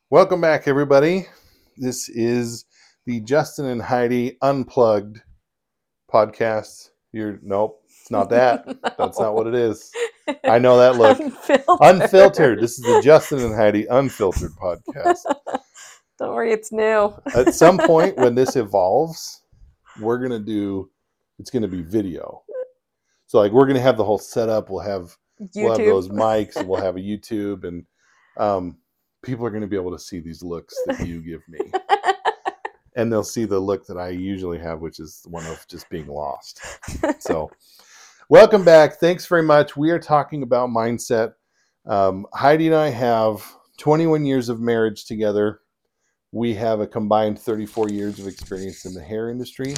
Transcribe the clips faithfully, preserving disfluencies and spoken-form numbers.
Welcome back, everybody. This is the Justin and Heidi Unplugged podcast. You're nope, it's not that. No. That's not what it is. I know that look. Unfiltered. Unfiltered. This is the Justin and Heidi Unfiltered podcast. Don't worry, it's new. At some point when this evolves, we're gonna do. It's gonna be video. So like we're gonna have the whole setup. We'll have YouTube. we'll have those mics, and we'll have a YouTube, and um, people are gonna be able to see these looks that you give me. And they'll see the look that I usually have, which is one of just being lost. So, welcome back. Thanks very much. We are talking about mindset. Um, Heidi and I have twenty-one years of marriage together. We have a combined thirty-four years of experience in the hair industry.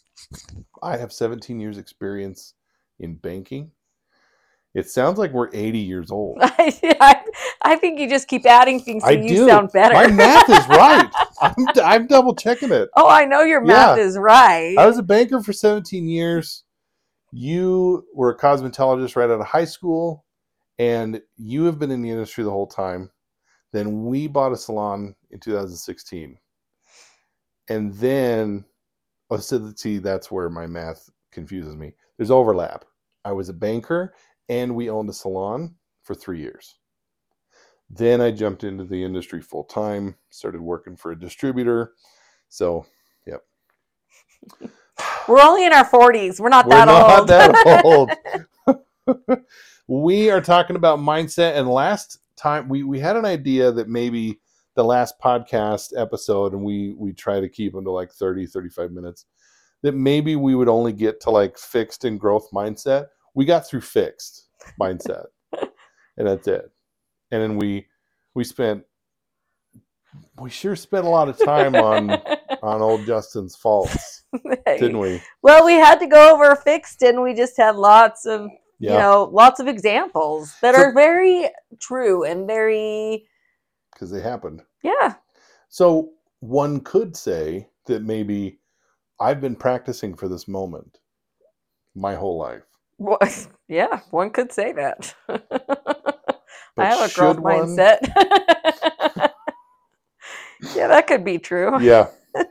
I have seventeen years experience in banking. It sounds like we're eighty years old. I, I, I think you just keep adding things so I you do. sound better. My math is right. I'm, I'm double checking it. Oh, I know your math Yeah. is right. I was a banker for seventeen years. You were a cosmetologist right out of high school, and you have been in the industry the whole time. Then we bought a salon in two thousand sixteen. And then, oh, so see, that's where my math confuses me. There's overlap. I was a banker, and we owned a salon for three years. Then I jumped into the industry full time, started working for a distributor. So, yep. We're only in our forties. We're not We're that not old. that old. We are talking about mindset. And last time we, we had an idea that maybe the last podcast episode, and we, we try to keep them to like thirty, thirty-five minutes, that maybe we would only get to like fixed and growth mindset. We got through fixed mindset, and that's it. And then we we spent we sure spent a lot of time on on old Justin's faults, Hey. didn't we? Well, we had to go over fixed, and we just had lots of Yeah. you know lots of examples that So- are very true and very Because they happened. yeah. So one could say that maybe I've been practicing for this moment my whole life. Well, yeah, one could say that. But I have a should growth one? mindset. Yeah, that could be true. Yeah.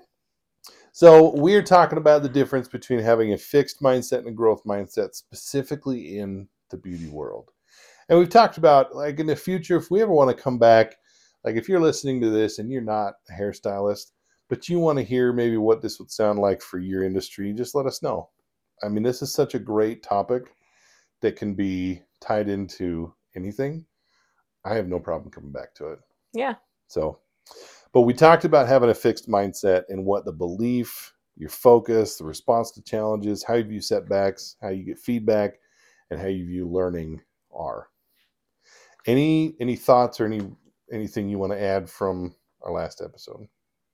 So we're talking about the difference between having a fixed mindset and a growth mindset, specifically in the beauty world. And we've talked about, like, in the future, if we ever want to come back, like if you're listening to this and you're not a hairstylist, but you want to hear maybe what this would sound like for your industry, just let us know. I mean, this is such a great topic that can be tied into anything. I have no problem coming back to it. Yeah. So, but we talked about having a fixed mindset and what the belief, your focus, the response to challenges, how you view setbacks, how you get feedback, and how you view learning are. Any any thoughts or any anything you want to add from our last episode?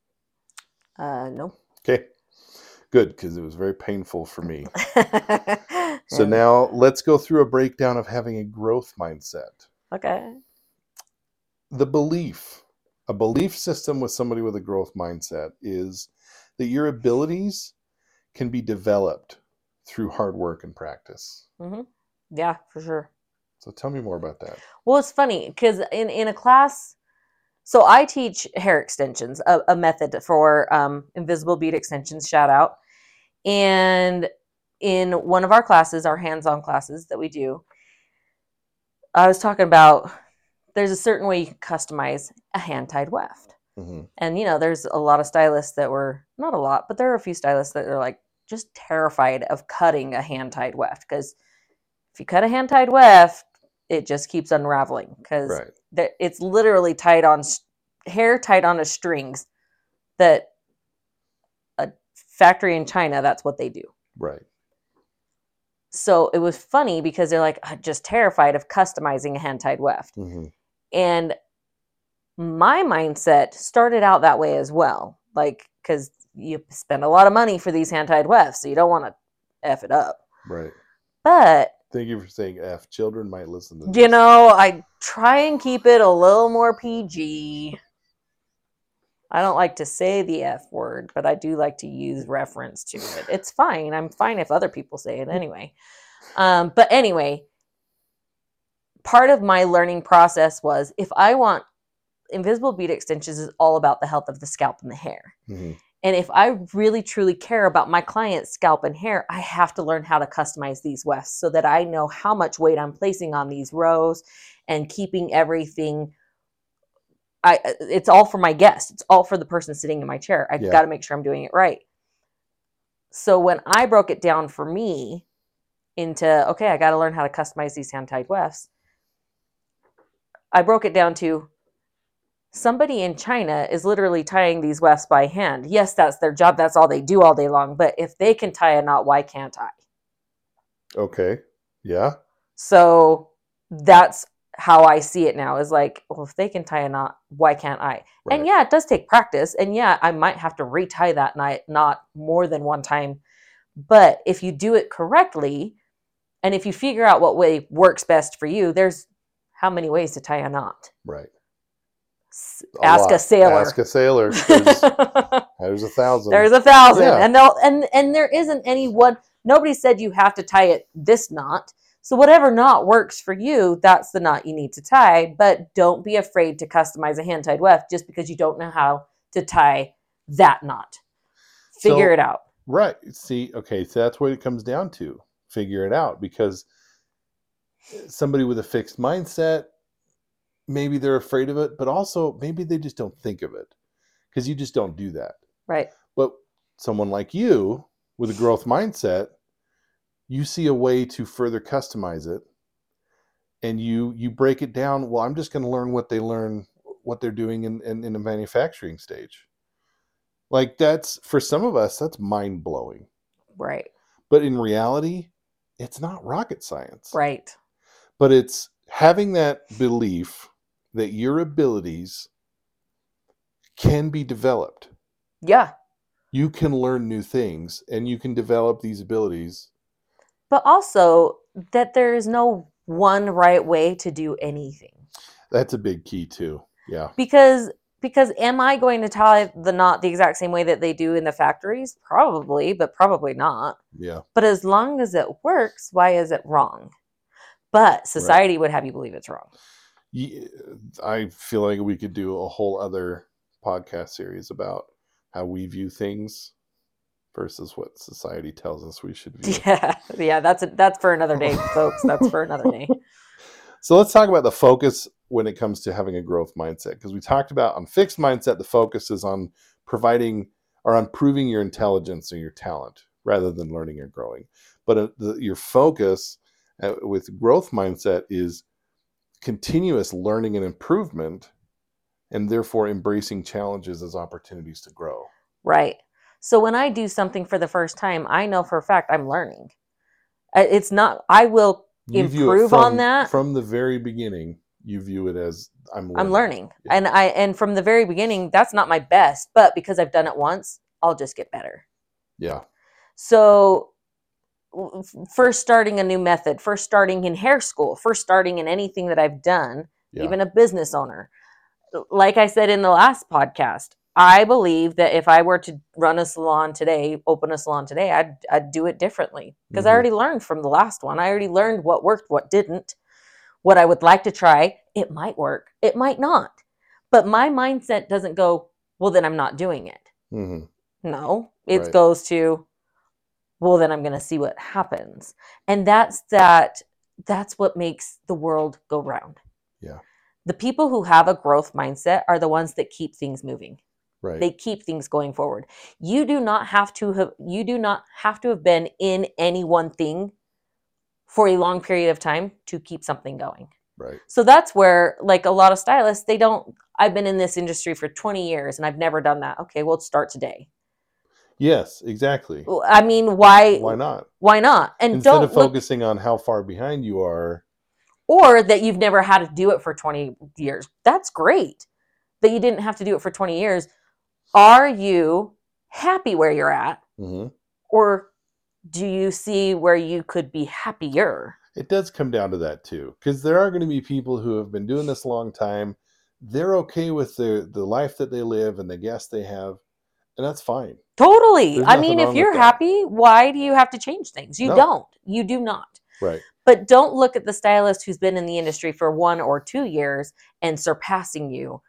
Uh, no. Okay, good, because it was very painful for me. So now let's go through a breakdown of having a growth mindset. Okay. The belief, a belief system with somebody with a growth mindset is that your abilities can be developed through hard work and practice. Mm-hmm. Yeah, for sure. So tell me more about that. Well, it's funny because in, in a class, so I teach hair extensions, a, a method for um, invisible bead extensions, shout out. And in one of our classes, our hands-on classes that we do, I was talking about there's a certain way you can customize a hand-tied weft. Mm-hmm. And, you know, there's a lot of stylists that were, not a lot, but there are a few stylists that are like just terrified of cutting a hand-tied weft. Because if you cut a hand-tied weft, it just keeps unraveling. Because Right. it's literally tied on, hair tied onto strings that a factory in China, that's what they do. Right. So it was funny because they're like, I'm just terrified of customizing a hand-tied weft. Mm-hmm. And my mindset started out that way as well. Like, because you spend a lot of money for these hand-tied wefts, so you don't want to F it up. Right. But, Thank you for saying F. Children might listen to this. you know, I try and keep it a little more P G. I don't like to say the F word, but I do like to use reference to it. It's fine. I'm fine if other people say it anyway. Um, but anyway, part of my learning process was if I want invisible bead extensions is all about the health of the scalp and the hair. Mm-hmm. And if I really truly care about my client's scalp and hair, I have to learn how to customize these wefts so that I know how much weight I'm placing on these rows and keeping everything. I it's all for my guest. It's all for the person sitting in my chair. I've Yeah. got to make sure I'm doing it right. So when I broke it down for me into, okay, I got to learn how to customize these hand-tied wefts, I broke it down to somebody in China is literally tying these wefts by hand. Yes, that's their job. That's all they do all day long. But if they can tie a knot, why can't I? Okay. Yeah. So that's how I see it now, is like, well, if they can tie a knot, why can't I? Right. And yeah, it does take practice. And yeah, I might have to retie that knot more than one time. But if you do it correctly, and if you figure out what way works best for you, there's how many ways to tie a knot? Right. A Ask lot. a sailor. Ask a sailor. There's, there's a thousand. There's a thousand. Yeah. And they'll and and there isn't any one. Nobody said you have to tie it this knot. So whatever knot works for you, that's the knot you need to tie. But don't be afraid to customize a hand-tied weft just because you don't know how to tie that knot. Figure so, it out. Right. See, okay, so that's what it comes down to. Figure it out, because somebody with a fixed mindset, maybe they're afraid of it, but also maybe they just don't think of it, because you just don't do that. Right. But someone like you with a growth mindset, you see a way to further customize it, and you you break it down. Well, I'm just going to learn what they learn, what they're doing in, in, in the manufacturing stage. Like, that's, for some of us, that's mind-blowing. Right. But in reality, it's not rocket science. Right. But it's having that belief that your abilities can be developed. Yeah. You can learn new things and you can develop these abilities. But also that there is no one right way to do anything. That's a big key too. Yeah. Because because am I going to tie the knot the exact same way that they do in the factories? Probably, but probably not. Yeah. But as long as it works, why is it wrong? But society right. would have you believe it's wrong. Yeah, I feel like we could do a whole other podcast series about how we view things versus what society tells us we should view. Yeah, yeah, that's a, that's for another day, folks. That's for another day. So let's talk about the focus when it comes to having a growth mindset, because we talked about on fixed mindset, the focus is on providing or on proving your intelligence or your talent rather than learning or growing. But uh, the, your focus uh, with growth mindset is continuous learning and improvement, and therefore embracing challenges as opportunities to grow. Right. So when I do something for the first time, I know for a fact I'm learning. It's not, I will You improve from, on that. From the very beginning, you view it as I'm learning. I'm learning. Yeah. And I and from the very beginning, that's not my best, but because I've done it once, I'll just get better. Yeah. So first starting a new method, first starting in hair school, first starting in anything that I've done, Yeah. even a business owner. Like I said in the last podcast, I believe that if I were to run a salon today, open a salon today, I'd I'd do it differently, because Mhm. I already learned from the last one. I already learned what worked, what didn't, what I would like to try. It might work, it might not. But my mindset doesn't go, well, then I'm not doing it. Mm-hmm. No, it Right. goes to, well, then I'm going to see what happens. And that's that. That's what makes the world go round. Yeah. The people who have a growth mindset are the ones that keep things moving. Right. They keep things going forward. You do not have to have, you do not have to have been in any one thing for a long period of time to keep something going. Right. So that's where, like, a lot of stylists, they don't, I've been in this industry for twenty years and I've never done that. Okay, well, start today. Yes, exactly. I mean, why? Why not? Why not? And Instead don't of focusing look, on how far behind you are, or that you've never had to do it for twenty years. That's great that you didn't have to do it for twenty years. Are you happy where you're at? Mm-hmm. Or do you see where you could be happier? It does come down to that too, because there are going to be people who have been doing this a long time. They're okay with the, the life that they live and the guests they have, and that's fine. Totally. There's I mean, if you're happy, why do you have to change things? You No. don't. You do not. Right. But don't look at the stylist who's been in the industry for one or two years and surpassing you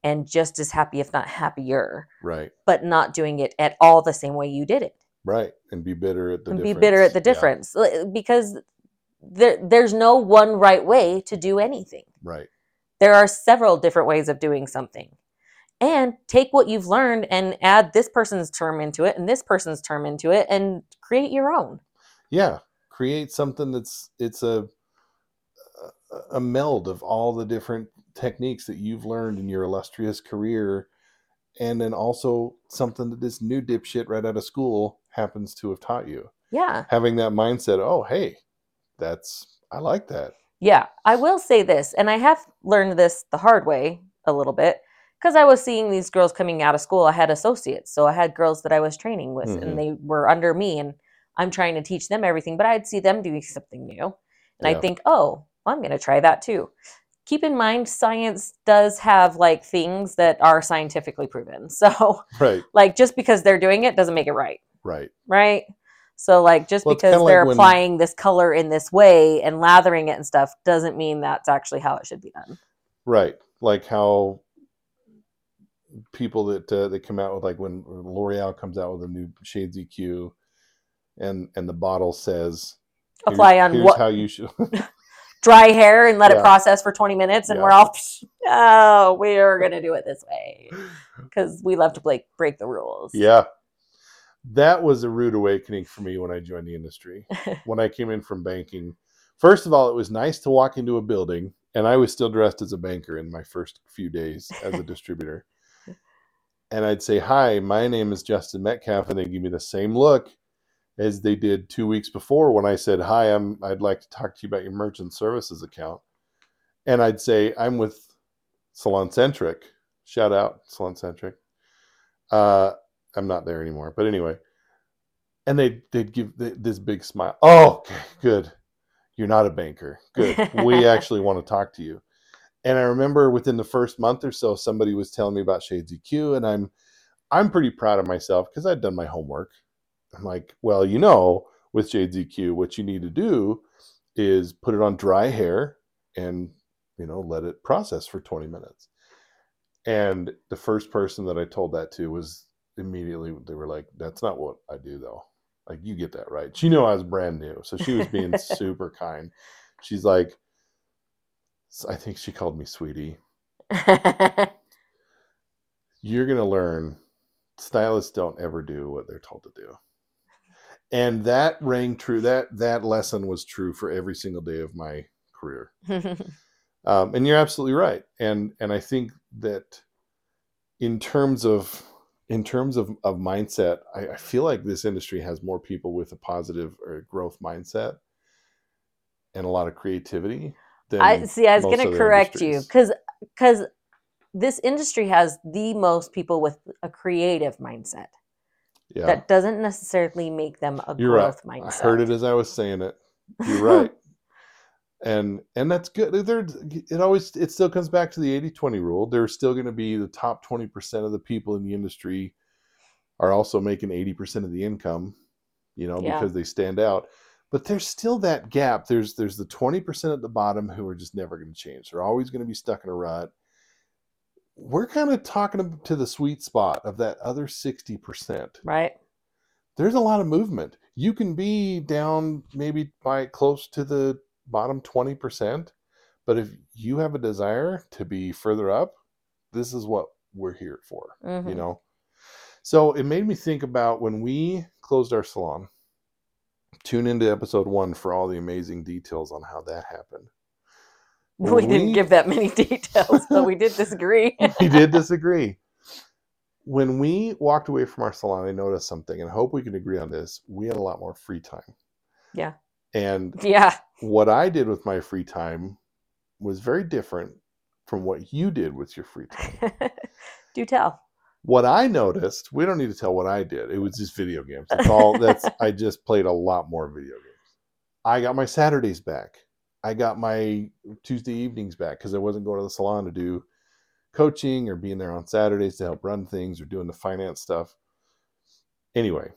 and just as happy, if not happier, Right. but not doing it at all the same way you did it. Right. And be bitter at the And difference. be bitter at the Yeah. difference. L- Because there, there's no one right way to do anything. Right. There are several different ways of doing something. And take what you've learned and add this person's term into it and this person's term into it and create your own. Yeah. Create something that's, it's a, a meld of all the different techniques that you've learned in your illustrious career. And then also something that this new dipshit right out of school happens to have taught you. Yeah. Having that mindset, oh, hey, that's, I like that. Yeah. I will say this, and I have learned this the hard way a little bit, because I was seeing these girls coming out of school. I had associates. So I had girls that I was training with, Mhm. and they were under me, and I'm trying to teach them everything, but I'd see them doing something new. And Yeah. I think, oh, I'm going to try that too. Keep in mind, science does have like things that are scientifically proven. So, Right. like, just because they're doing it doesn't make it right. Right. Right. So, like, just Well, it's because kinda they're like when- applying this color in this way and lathering it and stuff doesn't mean that's actually how it should be done. Right. Like how people that uh, that come out with, like when L'Oreal comes out with a new Shades E Q and and the bottle says Apply here's, on here's what how you should dry hair and let Yeah. it process for twenty minutes, and Yeah. we're all, oh, we're gonna do it this way because we love to break break the rules. Yeah. That was a rude awakening for me when I joined the industry. When I came in from banking, first of all, it was nice to walk into a building, and I was still dressed as a banker in my first few days as a distributor. And I'd say, hi, my name is Justin Metcalf, and they give me the same look as they did two weeks before when I said, hi, I'm, I'd like to talk to you about your merchant services account. And I'd say, I'm with Salon Centric. Shout out, Salon Centric. Uh, I'm not there anymore, but anyway. And they, they'd give th- this big smile. Oh, okay, good. You're not a banker. Good. We actually want to talk to you. And I remember within the first month or so, somebody was telling me about Shades E Q, and I'm I'm pretty proud of myself because I'd done my homework. I'm like, well, you know, with Shades E Q, what you need to do is put it on dry hair and, you know, let it process for twenty minutes. And the first person that I told that to was immediately, they were like, that's not what I do though. Like, you get that right. She knew I was brand new. So she was being super kind. She's like, I think she called me sweetie. You're going to learn stylists don't ever do what they're told to do. And that rang true. That, that lesson was true for every single day of my career. Um, and you're absolutely right. And, and I think that in terms of, in terms of, of mindset, I, I feel like this industry has more people with a positive or growth mindset and a lot of creativity. Than I see. I was most going to other correct you industries. because because this industry has the most people with a creative mindset. Yeah. That doesn't necessarily make them a You're growth right. mindset. I heard it as I was saying it. You're right. And and that's good. There, it always it still comes back to the eighty twenty rule. There's still going to be the top twenty percent of the people in the industry are also making eighty percent of the income, you know, Yeah. because they stand out. But there's still that gap. There's there's the twenty percent at the bottom who are just never going to change. They're always going to be stuck in a rut. We're kind of talking to the sweet spot of that other sixty percent. Right. There's a lot of movement. You can be down maybe by close to the bottom twenty percent, but if you have a desire to be further up, this is what we're here for, Mhm. you know? So it made me think about when we closed our salon. Tune into episode one for all the amazing details on how that happened. We When didn't we- give that many details, but we did disagree. We did disagree. When we walked away from our salon, I noticed something, and I hope we can agree on this. We had a lot more free time. Yeah. And Yeah. what I did with my free time was very different from what you did with your free time. Do tell. What I noticed, we don't need to tell what I did. It was just video games. That's all. That's I just played a lot more video games. I got my Saturdays back. I got my Tuesday evenings back because I wasn't going to the salon to do coaching or being there on Saturdays to help run things or doing the finance stuff. Anyway,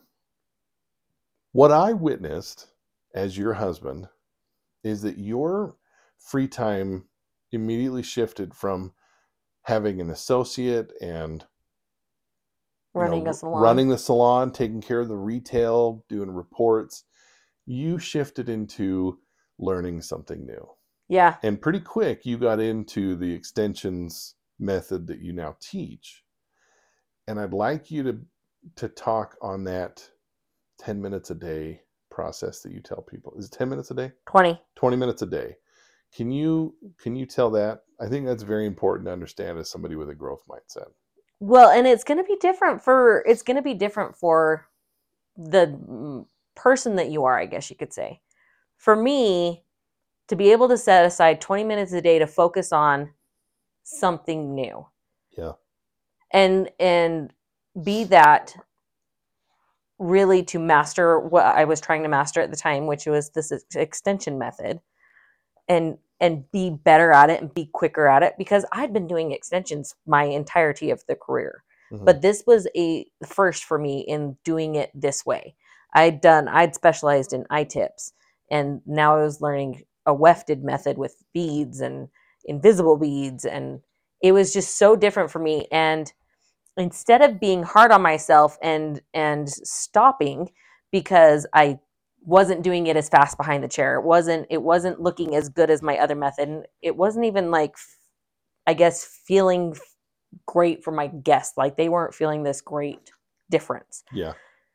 what I witnessed as your husband is that your free time immediately shifted from having an associate and you Running know, a salon. running the salon, taking care of the retail, doing reports, you shifted into learning something new. Yeah. And pretty quick, you got into the extensions method that you now teach. And I'd like you to to talk on that ten minutes a day process that you tell people. Is it ten minutes a day? twenty. twenty minutes a day. Can you can you tell that? I think that's very important to understand as somebody with a growth mindset. Well, and it's going to be different for it's going to be different for the person that you are, I guess you could say. For me, to be able to set aside twenty minutes a day to focus on something new. Yeah. And and be that really to master what I was trying to master at the time, which was this extension method, and and be better at it and be quicker at it, because I'd been doing extensions my entirety of the career. Mm-hmm. But this was a first for me in doing it this way. I'd done I'd specialized in I-tips, and now I was learning a wefted method with beads and invisible beads, and it was just so different for me. And instead of being hard on myself and and stopping because I wasn't doing it as fast behind the chair, it wasn't it wasn't looking as good as my other method, and it wasn't even like, I guess, feeling great for my guests. Like, they weren't feeling this great difference. Yeah.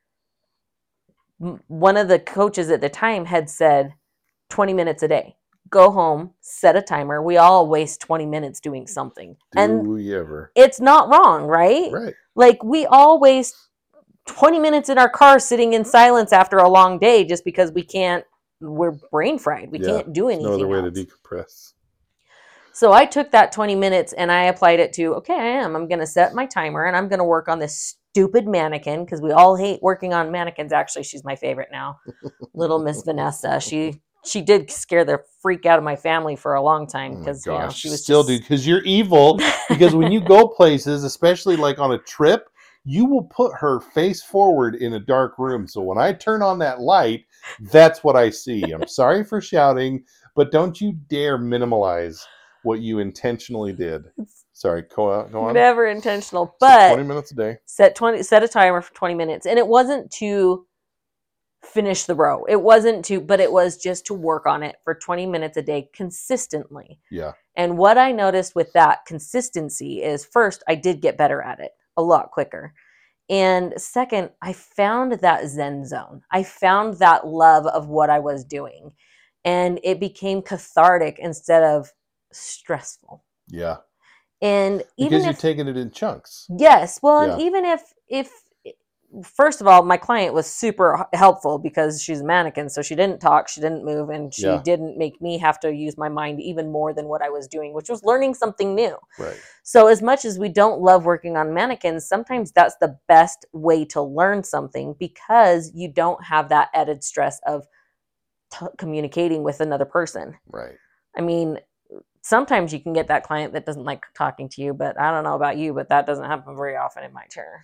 One of the coaches at the time had said twenty minutes a day. Go home, set a timer. We all waste twenty minutes doing something. Do and we ever? It's not wrong, right? Right. Like, we all waste twenty minutes in our car sitting in silence after a long day just because we can't, we're brain fried. We yeah, can't do anything. No other way else. to decompress. So I took that twenty minutes and I applied it to, okay, I am. I'm going to set my timer and I'm going to work on this stupid mannequin, because we all hate working on mannequins. Actually, she's my favorite now. Little Miss Vanessa. She she did scare the freak out of my family for a long time, because oh you know, she was still just... do, because you're evil. Because when you go places, especially like on a trip, you will put her face forward in a dark room. So when I turn on that light, that's what I see. I'm sorry for shouting, but don't you dare minimalize what you intentionally did. Sorry, go, go on. Never intentional, but so twenty minutes a day. Set twenty. Set a timer for twenty minutes, and it wasn't to finish the row. It wasn't to, but it was just to work on it for twenty minutes a day consistently. Yeah. And what I noticed with that consistency is, first, I did get better at it a lot quicker. And second, I found that Zen zone. I found that love of what I was doing. And it became cathartic instead of stressful. Yeah. And even because if, you're taking it in chunks. Yes. Well, yeah. and even if, if, first of all, my client was super helpful because she's a mannequin, so she didn't talk, she didn't move, and she yeah. didn't make me have to use my mind even more than what I was doing, which was learning something new. Right. So as much as we don't love working on mannequins, sometimes that's the best way to learn something, because you don't have that added stress of t- communicating with another person. Right. I mean, sometimes you can get that client that doesn't like talking to you, but I don't know about you, but that doesn't happen very often in my chair.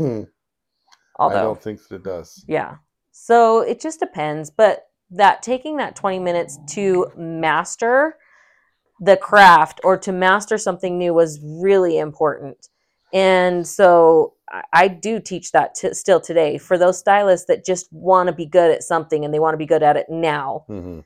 Although, I don't think that it does. Yeah. So it just depends. But that taking that twenty minutes to master the craft or to master something new was really important. And so I, I do teach that t- still today for those stylists that just want to be good at something and they want to be good at it now. Mm-hmm.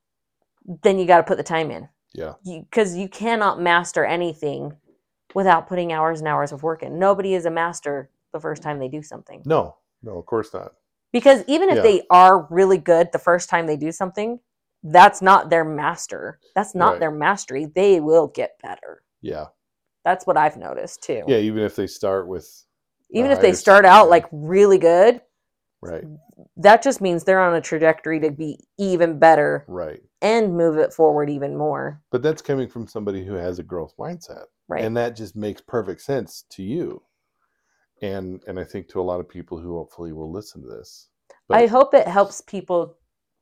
Then you got to put the time in. Yeah. Because you, you cannot master anything without putting hours and hours of work in. Nobody is a master the first time they do something. No, no, of course not. Because even if yeah. they are really good the first time they do something, that's not their master. That's not right. their mastery. They will get better. Yeah. That's what I've noticed too. Yeah, even if they start with... Even if they start out yeah. like really good. Right. That just means they're on a trajectory to be even better. Right. And move it forward even more. But that's coming from somebody who has a growth mindset. Right. And that just makes perfect sense to you. And and I think to a lot of people who hopefully will listen to this. But, I hope it helps people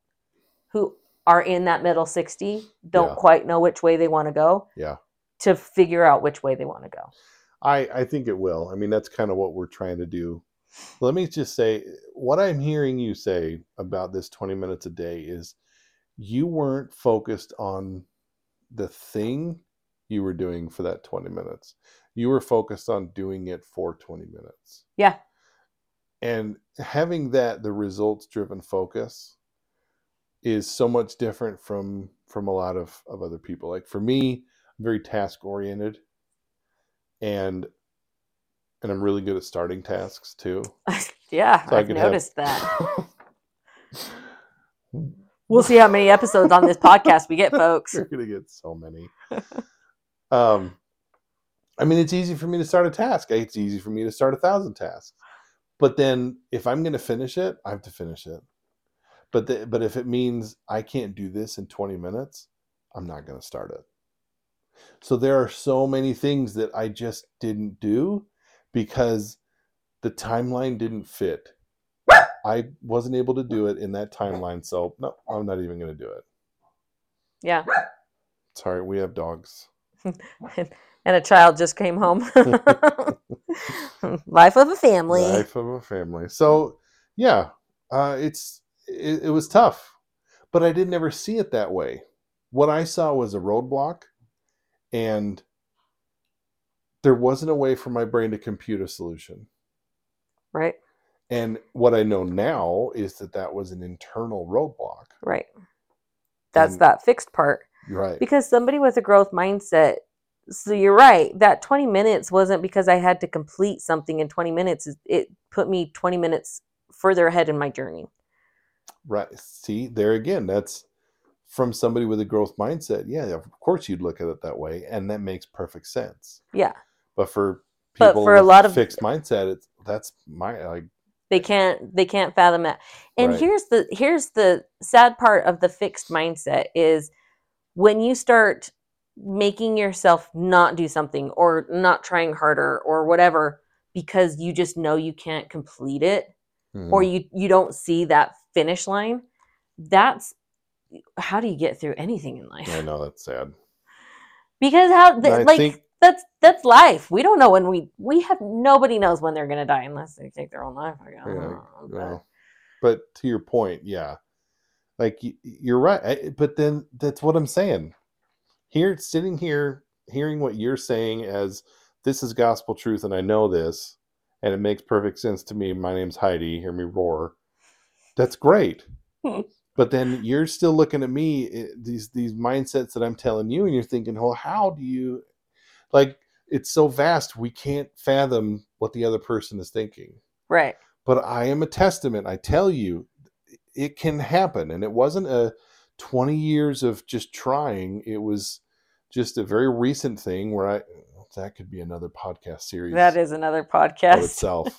who are in that middle sixty, don't yeah. quite know which way they want to go. Yeah. To figure out which way they want to go. I, I think it will. I mean, that's kind of what we're trying to do. Let me just say, what I'm hearing you say about this twenty minutes a day is you weren't focused on the thing you were doing for that twenty minutes. You were focused on doing it for twenty minutes. Yeah. And having that, the results driven focus is so much different from, from a lot of, of other people. Like for me, I'm very task oriented and, and I'm really good at starting tasks too. Yeah. So I I've could noticed have... that. We'll see how many episodes on this podcast we get, folks. We're going to get so many. Um, I mean, it's easy for me to start a task. It's easy for me to start a thousand tasks. But then if I'm going to finish it, I have to finish it. But the, but if it means I can't do this in twenty minutes, I'm not going to start it. So there are so many things that I just didn't do because the timeline didn't fit. I wasn't able to do it in that timeline. So no, I'm not even going to do it. Yeah. Sorry, we have dogs. And a child just came home. Life of a family. Life of a family. So yeah, uh, it's it, it was tough, but I didn't ever see it that way. What I saw was a roadblock, and there wasn't a way for my brain to compute a solution. Right. And what I know now is that that was an internal roadblock. Right. That's and, that fixed part. Right. Because somebody with a growth mindset, so you're right, that twenty minutes wasn't because I had to complete something in twenty minutes. It put me twenty minutes further ahead in my journey. Right. See, there again, that's from somebody with a growth mindset. Yeah, of course you'd look at it that way, and that makes perfect sense. Yeah. But for people but for with a lot of fixed mindset, it's that's my like they can't they can't fathom that. And right. here's the here's the sad part of the fixed mindset is when you start making yourself not do something or not trying harder or whatever because you just know you can't complete it, mm-hmm. or you you don't see that finish line, that's how do you get through anything in life? I know, that's sad. Because how th- like think, that's that's life. We don't know when we we have nobody knows when they're gonna die unless they take their own life. I guess. Yeah, but. Well, but to your point, yeah, like you're right. I, but then that's what I'm saying. Here, sitting here, hearing what you're saying as this is gospel truth, and I know this, and it makes perfect sense to me. My name's Heidi. Hear me roar. That's great. But then you're still looking at me, these these mindsets that I'm telling you, and you're thinking, well, how do you, like, it's so vast, we can't fathom what the other person is thinking. Right. But I am a testament. I tell you, it can happen. And it wasn't a twenty years of just trying. It was just a very recent thing where I, that could be another podcast series. That is another podcast of itself.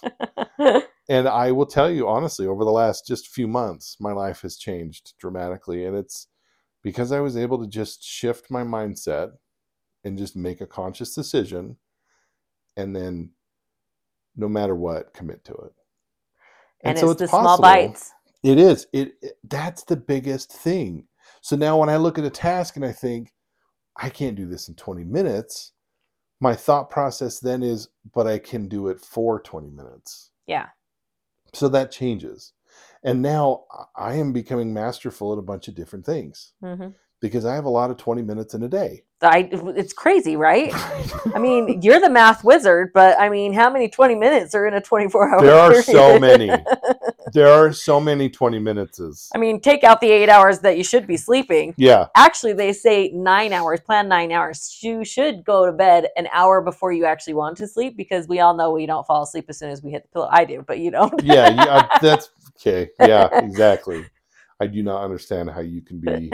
And I will tell you, honestly, over the last just few months, my life has changed dramatically. And it's because I was able to just shift my mindset and just make a conscious decision. And then no matter what, commit to it. And, and so it's, it's the possible. Small bites. It is. It, it that's the biggest thing. So now when I look at a task and I think, I can't do this in twenty minutes, my thought process then is, but I can do it for twenty minutes. Yeah. So that changes. And now I am becoming masterful at a bunch of different things, mm-hmm. because I have a lot of twenty minutes in a day. I, it's crazy, right? I mean, you're the math wizard, but I mean, how many twenty minutes are in a twenty-four hour There are period? so many. There are so many twenty minutes. I mean, take out the eight hours that you should be sleeping. Yeah. Actually, they say nine hours, plan nine hours. You should go to bed an hour before you actually want to sleep, because we all know we don't fall asleep as soon as we hit the pillow. I do, but you don't. Yeah, yeah, that's okay. Yeah, exactly. I do not understand how you can be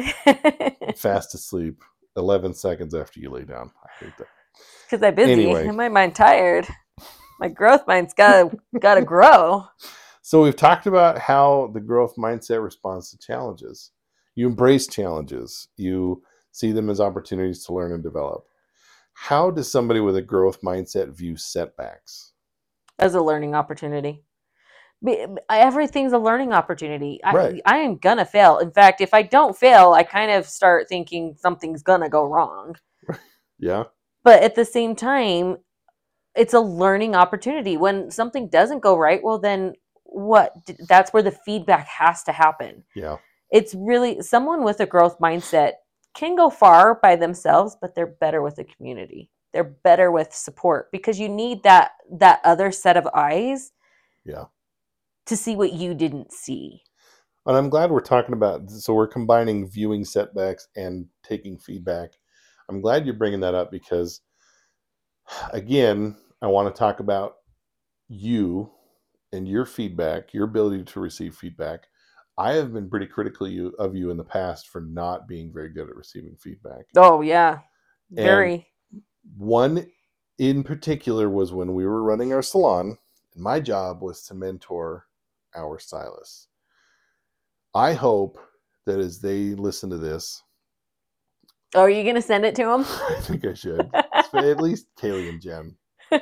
fast asleep eleven seconds after you lay down. I hate that. Because I'm busy. Anyway. And my mind tired. My growth mind's gotta gotta grow. So we've talked about how the growth mindset responds to challenges. You embrace challenges. You see them as opportunities to learn and develop. How does somebody with a growth mindset view setbacks? As a learning opportunity. Everything's a learning opportunity. Right. I, I am gonna fail. In fact, if I don't fail, I kind of start thinking something's gonna go wrong. Yeah. But at the same time, it's a learning opportunity. When something doesn't go right, well, then what? That's where the feedback has to happen. Yeah. It's really someone with a growth mindset can go far by themselves, but they're better with a community. They're better with support because you need that that other set of eyes Yeah. to see what you didn't see. And I'm glad we're talking about, so we're combining viewing setbacks and taking feedback. I'm glad you're bringing that up because, again, I want to talk about you and your feedback, your ability to receive feedback. I have been pretty critical you, of you in the past for not being very good at receiving feedback. Oh, yeah. Very. And one in particular was when we were running our salon, and my job was to mentor our stylists. I hope that as they listen to this, oh, are you going to send it to them? I think I should. At least Kaylee and Jen.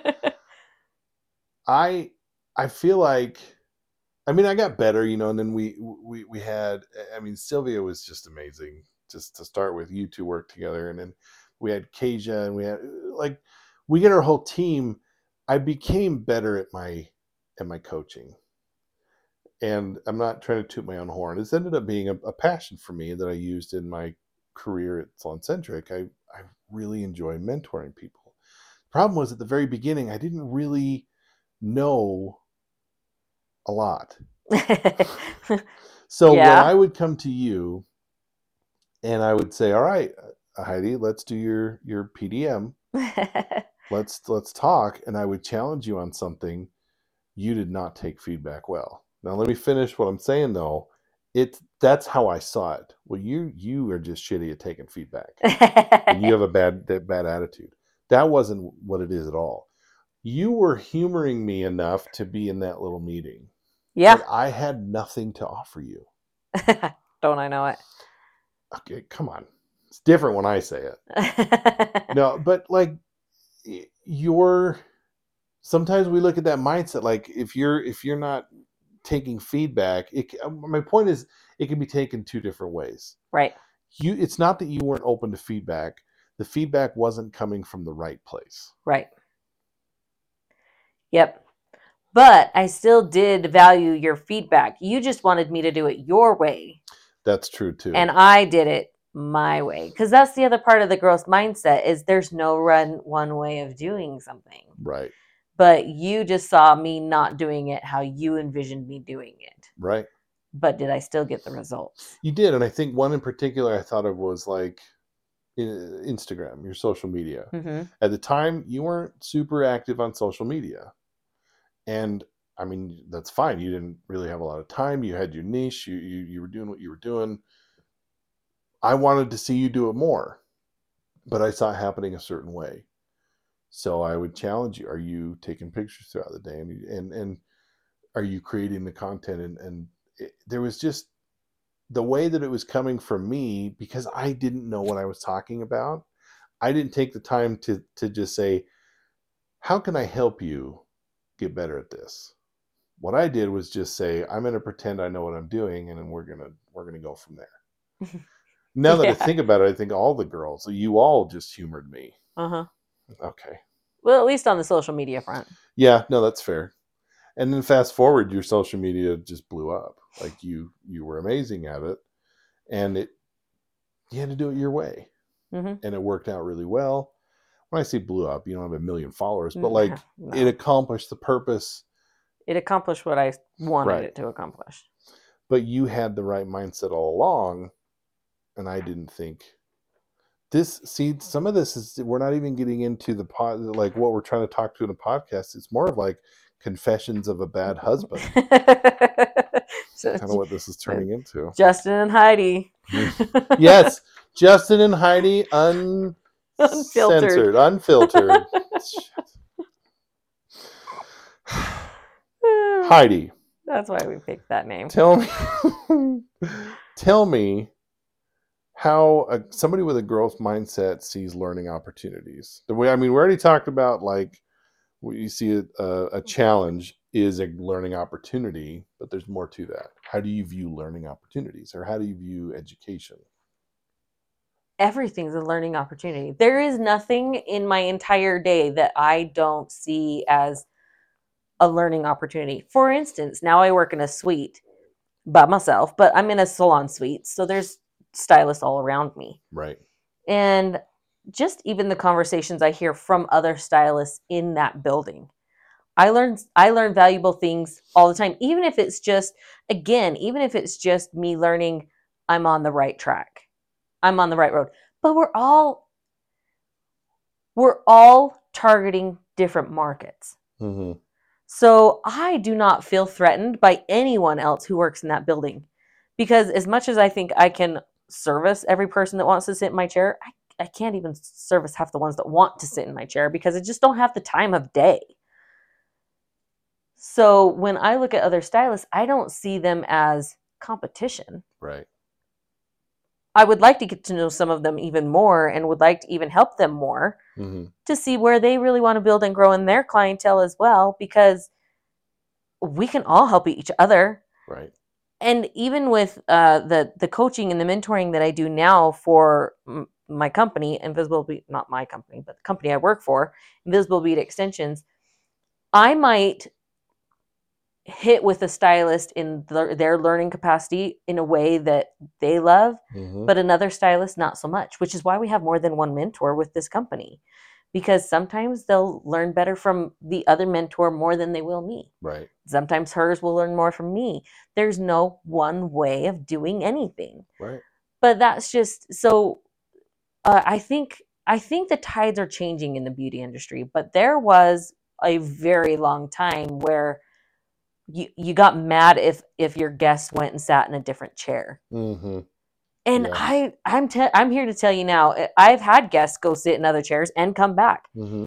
I I feel like, I mean, I got better, you know, and then we we we had, I mean, Sylvia was just amazing. Just to start with, you two worked together, and then we had Kasia, and we had, like, we get our whole team. I became better at my at my coaching. And I'm not trying to toot my own horn. It's ended up being a, a passion for me that I used in my career at SalonCentric. I, I really enjoy mentoring people. The problem was at the very beginning, I didn't really know a lot. So Yeah. when I would come to you and I would say, all right, Heidi, let's do your, your P D M. let's, let's talk. And I would challenge you on something. You did not take feedback well. Now let me finish what I'm saying though. It that's how I saw it. Well, you you are just shitty at taking feedback, and you have a bad bad attitude. That wasn't what it is at all. You were humoring me enough to be in that little meeting. Yeah. But I had nothing to offer you. Don't I know it? Okay, come on. It's different when I say it. No, but like you're. Sometimes we look at that mindset like if you're if you're not taking feedback, it, my point is it can be taken two different ways. Right. You, it's not that you weren't open to feedback. The feedback wasn't coming from the right place. Right. Yep. But I still did value your feedback. You just wanted me to do it your way. That's true too. And I did it my way. Because that's the other part of the growth mindset is there's no run one way of doing something. Right. But you just saw me not doing it how you envisioned me doing it. Right. But did I still get the results? You did. And I think one in particular I thought of was like Instagram, your social media. Mm-hmm. At the time, you weren't super active on social media. And I mean, that's fine. You didn't really have a lot of time. You had your niche. You, you, you were doing what you were doing. I wanted to see you do it more, but I saw it happening a certain way. So I would challenge you. Are you taking pictures throughout the day? And, and, and are you creating the content? And, and it, there was just the way that it was coming from me because I didn't know what I was talking about. I didn't take the time to, to just say, how can I help you get better at this? What I did was just say, I'm going to pretend I know what I'm doing. And then we're going to, we're going to go from there. Now that yeah. I think about it, I think all the girls, you all just humored me. Uh-huh. Okay. Well, at least on the social media front. Yeah, no, that's fair. And then fast forward, your social media just blew up. Like you, you were amazing at it, and it, you had to do it your way, mm-hmm. and it worked out really well. When I say blew up, you don't have a million followers, but like no. it accomplished the purpose. It accomplished what I wanted right. it to accomplish. But you had the right mindset all along, and I didn't think. This, see, some of this is, we're not even getting into the pod, like what we're trying to talk to in a podcast. It's more of like confessions of a bad husband. So kind of what this is turning into. Justin and Heidi. Yes, Justin and Heidi, un- unfiltered, unfiltered. Heidi. That's why we picked that name. Tell me, tell me. How a, somebody with a growth mindset sees learning opportunities. The way, I mean, we already talked about like what you see a, a, a challenge is a learning opportunity, but there's more to that. How do you view learning opportunities, or how do you view education? Everything's a learning opportunity. There is nothing in my entire day that I don't see as a learning opportunity. For instance, now I work in a suite by myself, but I'm in a salon suite. So there's stylists all around me. Right. And just even the conversations I hear from other stylists in that building. I learned I learn valuable things all the time, even if it's just, again, even if it's just me learning I'm on the right track. I'm on the right road. But we're all we're all targeting different markets. Mm-hmm. So I do not feel threatened by anyone else who works in that building. Because as much as I think I can service every person that wants to sit in my chair, I, I can't even service half the ones that want to sit in my chair because I just don't have the time of day. So when I look at other stylists, I don't see them as competition. Right. I would like to get to know some of them even more and would like to even help them more Mm-hmm. to see where they really want to build and grow in their clientele as well, because we can all help each other. Right. And even with uh, the the coaching and the mentoring that I do now for m- my company, Invisible Beat, not my company, but the company I work for, Invisible Beat Extensions, I might hit with a stylist in the, their learning capacity in a way that they love, Mm-hmm. but another stylist not so much, which is why we have more than one mentor with this company, because sometimes they'll learn better from the other mentor more than they will me. Right. Sometimes hers will learn more from me. There's no one way of doing anything. Right. But that's just so uh, I think I think the tides are changing in the beauty industry, but there was a very long time where you you got mad if if your guest went and sat in a different chair. Mm-hmm. And Yeah. I I'm te- I'm here to tell you now, I've had guests go sit in other chairs and come back. Mm-hmm.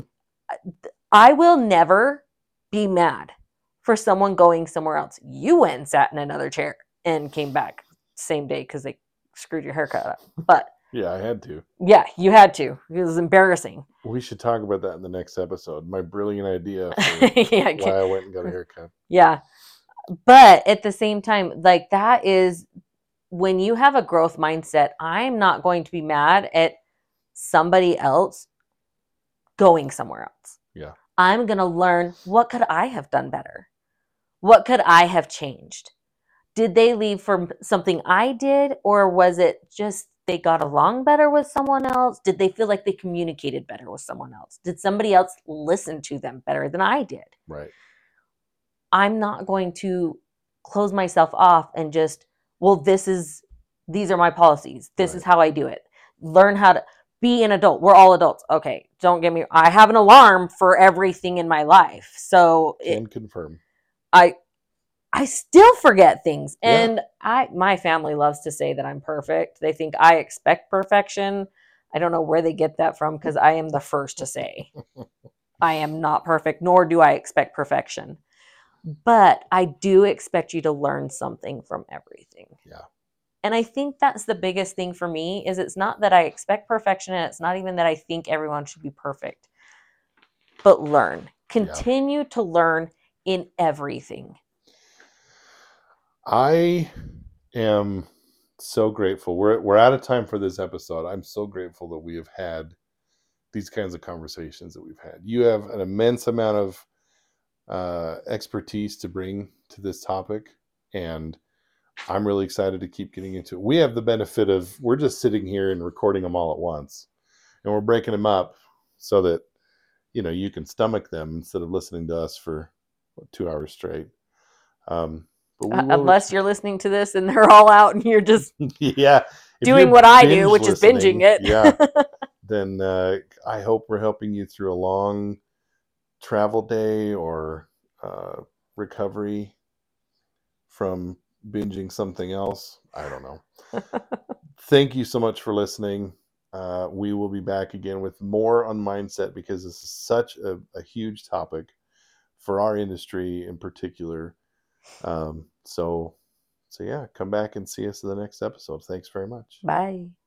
I will never be mad for someone going somewhere else. You went and sat in another chair and came back same day because they screwed your haircut up. But Yeah, I had to. yeah, you had to. It was embarrassing. We should talk about that in the next episode. My brilliant idea for yeah, why I went and got a haircut. Yeah. But at the same time, like that is when you have a growth mindset, I'm not going to be mad at somebody else going somewhere else. Yeah. I'm going to learn, what could I have done better? What could I have changed? Did they leave for something I did, or was it just they got along better with someone else? Did they feel like they communicated better with someone else? Did somebody else listen to them better than I did? Right. I'm not going to close myself off and just, well, this is, these are my policies. This Right. is how I do it. Learn how to be an adult. We're all adults. Okay. Don't get me, I have an alarm for everything in my life. So Can it, confirm. I, I still forget things. Yeah. And I, my family loves to say that I'm perfect. They think I expect perfection. I don't know where they get that from, because I am the first to say I am not perfect, nor do I expect perfection. But I do expect you to learn something from everything. Yeah. And I think that's the biggest thing for me, is it's not that I expect perfection, and it's not even that I think everyone should be perfect. But learn. Continue yeah. to learn in everything. I am so grateful. We're we're out of time for this episode. I'm so grateful that we have had these kinds of conversations that we've had. You have an immense amount of uh, expertise to bring to this topic, and I'm really excited to keep getting into it. We have the benefit of, we're just sitting here and recording them all at once, and we're breaking them up so that, you know, you can stomach them instead of listening to us for what, two hours straight. Um, but we uh, will unless return. You're listening to this and they're all out and you're just yeah doing what I do, which listening, is binging it. yeah. Then uh, I hope we're helping you through a long travel day or uh, recovery from binging something else. I don't know. Thank you so much for listening. Uh, we will be back again with more on mindset, because this is such a, a huge topic for our industry in particular. Um, so, so yeah, come back and see us in the next episode. Thanks very much. Bye.